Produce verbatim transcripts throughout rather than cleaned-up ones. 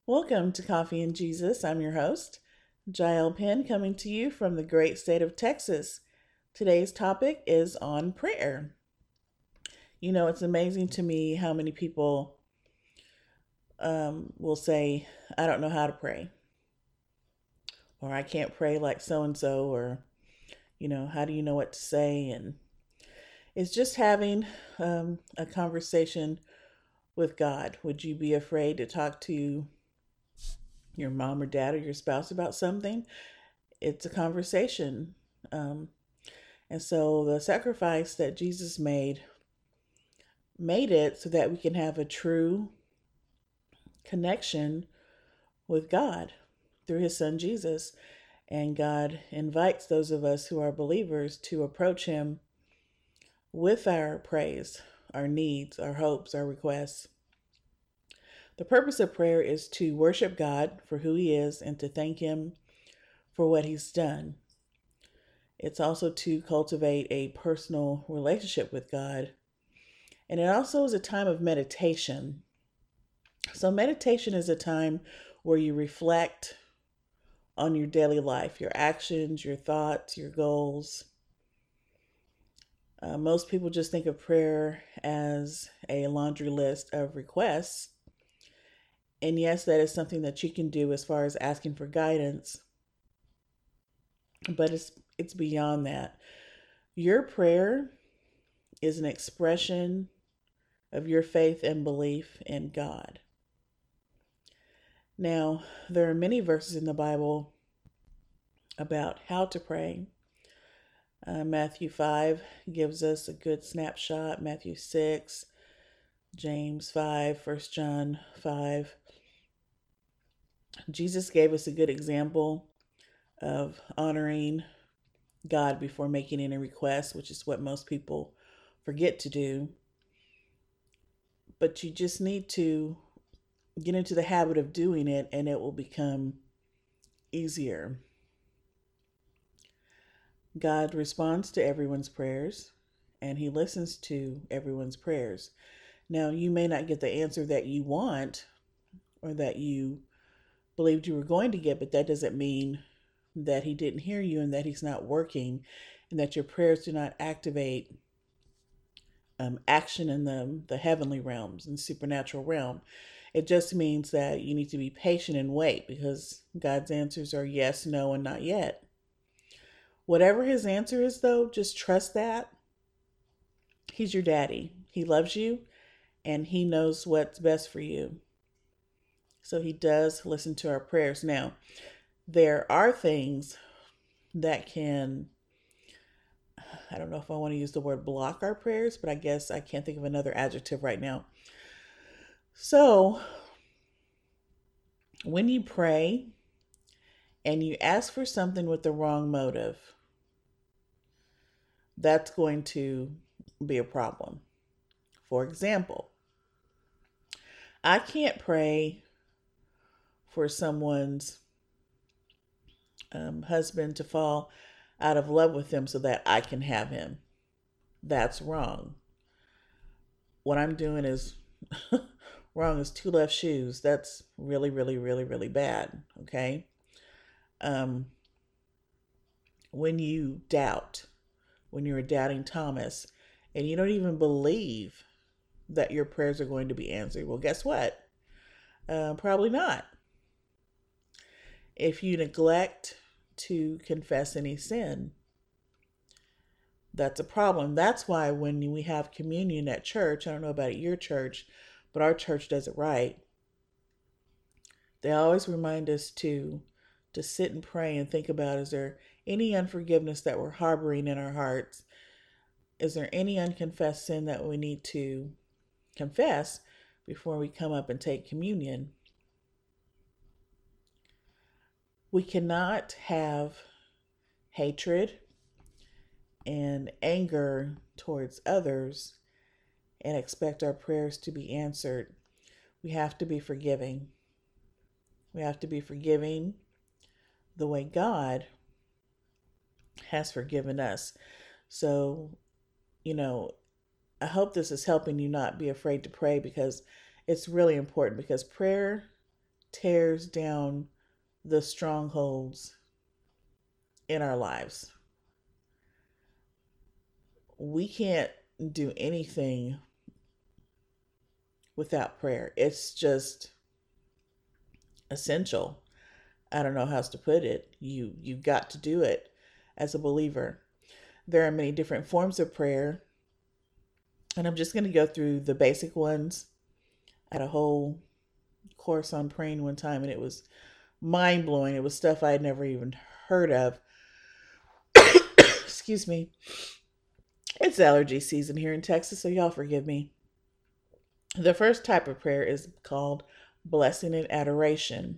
Welcome to Coffee and Jesus. I'm your host, Jael Penn, coming to you from the great state of Texas. Today's topic is on prayer. You know, it's amazing to me how many people um, will say, I don't know how to pray, or I can't pray like so and so, or, you know, how do you know what to say? And it's just having um, a conversation with God. Would you be afraid to talk to your mom or dad or your spouse about something? It's a conversation. Um, and so the sacrifice that Jesus made made it so that we can have a true connection with God through his son Jesus. And God invites those of us who are believers to approach him with our praise, our needs, our hopes, our requests. The purpose of prayer is to worship God for who he is and to thank him for what he's done. It's also to cultivate a personal relationship with God. And it also is a time of meditation. So, meditation is a time where you reflect on your daily life, your actions, your thoughts, your goals. Uh, most people just think of prayer as a laundry list of requests. And yes, that is something that you can do as far as asking for guidance. But it's it's beyond that. Your prayer is an expression of your faith and belief in God. Now, there are many verses in the Bible about how to pray. Uh, Matthew five gives us a good snapshot. Matthew six, James five, First John five. Jesus gave us a good example of honoring God before making any requests, which is what most people forget to do. But you just need to get into the habit of doing it, and it will become easier. God responds to everyone's prayers, and he listens to everyone's prayers. Now, you may not get the answer that you want or that you believed you were going to get, but that doesn't mean that he didn't hear you and that he's not working and that your prayers do not activate um, action in the, the heavenly realms and supernatural realm. It just means that you need to be patient and wait, because God's answers are yes, no, and not yet. Whatever his answer is, though, just trust that he's your daddy. He loves you and he knows what's best for you. So he does listen to our prayers. Now, there are things that can, I don't know if I want to use the word block our prayers, but I guess I can't think of another adjective right now. So, when you pray and you ask for something with the wrong motive, that's going to be a problem. For example, I can't pray for someone's um, husband to fall out of love with him so that I can have him. That's wrong. What I'm doing is wrong as two left shoes. That's really, really, really, really bad. Okay. Um, when you doubt, when you're a doubting Thomas, and you don't even believe that your prayers are going to be answered, well, guess what? Uh, probably not. If you neglect to confess any sin, that's a problem. That's why when we have communion at church, I don't know about at your church, but our church does it right. They always remind us to to sit and pray and think about, is there any unforgiveness that we're harboring in our hearts? Is there any unconfessed sin that we need to confess before we come up and take communion? We cannot have hatred and anger towards others and expect our prayers to be answered. We have to be forgiving. We have to be forgiving the way God has forgiven us. So, you know, I hope this is helping you not be afraid to pray, because it's really important, because prayer tears down the strongholds in our lives. We can't do anything without prayer. It's just essential. I don't know how else to put it. You you've got to do it as a believer. There are many different forms of prayer, and I'm just going to go through the basic ones. I had a whole course on praying one time, and it was mind blowing. It was stuff I had never even heard of. Excuse me. It's allergy season here in Texas, so y'all forgive me. The first type of prayer is called blessing and adoration.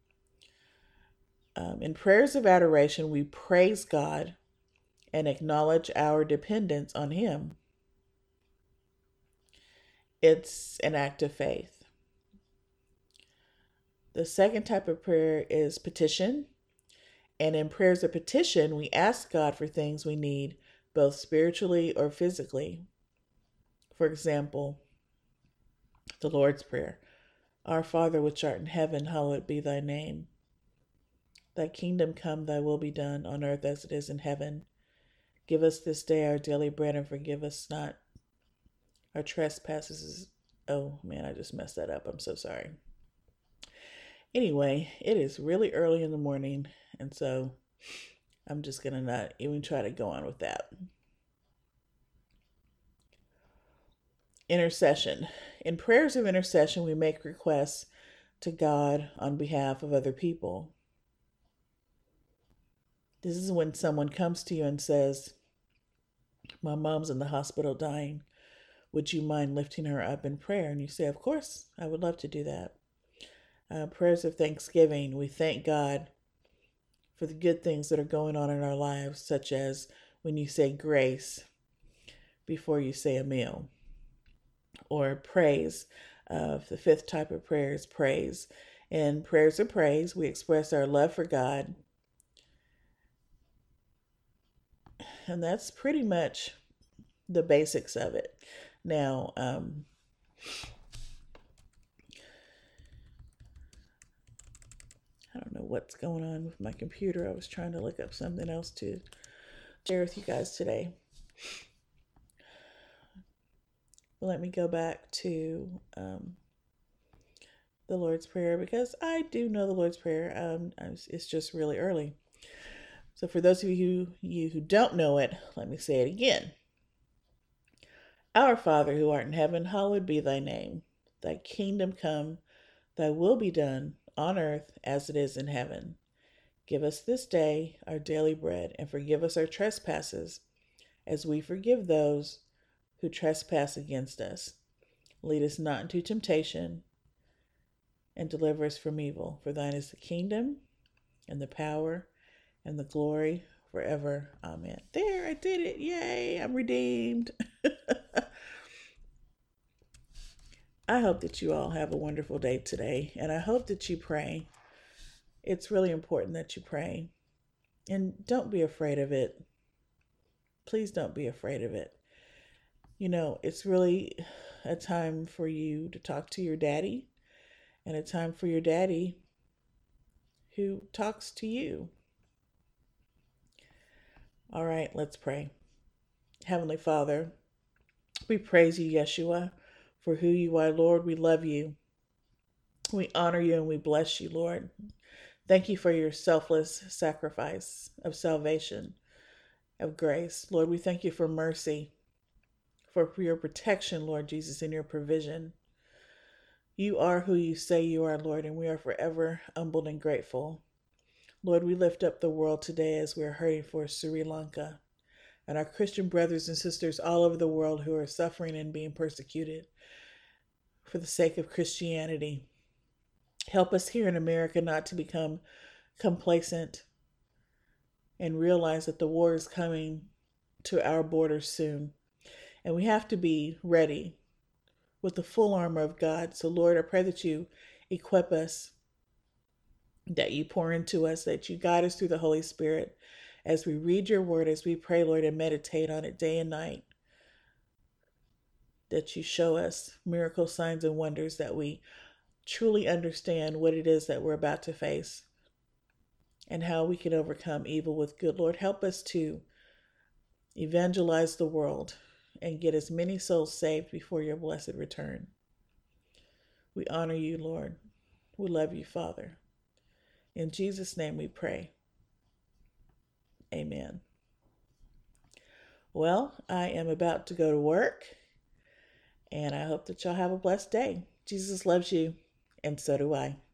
Um, in prayers of adoration, we praise God and acknowledge our dependence on Him. It's an act of faith. The second type of prayer is petition. And in prayers of petition, we ask God for things we need, both spiritually or physically. For example, the Lord's Prayer. Our Father which art in heaven, hallowed be thy name. Thy kingdom come, thy will be done on earth as it is in heaven. Give us this day our daily bread, and forgive us not our trespasses. Oh man, I just messed that up. I'm so sorry. Anyway, it is really early in the morning, and so I'm just going to not even try to go on with that. Intercession. In prayers of intercession, we make requests to God on behalf of other people. This is when someone comes to you and says, my mom's in the hospital dying. Would you mind lifting her up in prayer? And you say, of course, I would love to do that. Uh, prayers of thanksgiving. We thank God for the good things that are going on in our lives, such as when you say grace before you say a meal. Or praise. Uh, the fifth type of prayer is praise. In prayers of praise, we express our love for God. And that's pretty much the basics of it. Now, um, I don't know what's going on with my computer. I was trying to look up something else to share with you guys today. Let me go back to um, the Lord's Prayer, because I do know the Lord's Prayer. Um, it's just really early. So for those of you, you who don't know it, let me say it again. Our Father who art in heaven, hallowed be thy name. Thy kingdom come, thy will be done on earth as it is in heaven. Give us this day our daily bread, and forgive us our trespasses as we forgive those who trespass against us. Lead us not into temptation, and deliver us from evil. For thine is the kingdom, and the power, and the glory forever. Amen. There, I did it. Yay, I'm redeemed. I hope that you all have a wonderful day today, and I hope that you pray. It's really important that you pray, and don't be afraid of it. Please don't be afraid of it. You know, it's really a time for you to talk to your daddy, and a time for your daddy who talks to you. All right, let's pray. Heavenly Father, we praise you, Yeshua, for who you are, Lord. We love you. We honor you and we bless you, Lord. Thank you for your selfless sacrifice of salvation, of grace. Lord, we thank you for mercy, for your protection, Lord Jesus, and your provision. You are who you say you are, Lord, and we are forever humbled and grateful. Lord, we lift up the world today as we are hurting for Sri Lanka and our Christian brothers and sisters all over the world who are suffering and being persecuted for the sake of Christianity. Help us here in America not to become complacent and realize that the war is coming to our borders soon. And we have to be ready with the full armor of God. So Lord, I pray that you equip us, that you pour into us, that you guide us through the Holy Spirit as we read your word, as we pray, Lord, and meditate on it day and night. That you show us miracle signs and wonders that we truly understand what it is that we're about to face and how we can overcome evil with good. Lord, help us to evangelize the world and get as many souls saved before your blessed return. We honor you, Lord. We love you, Father. In Jesus' name we pray. Amen. Well, I am about to go to work, and I hope that y'all have a blessed day. Jesus loves you, and so do I.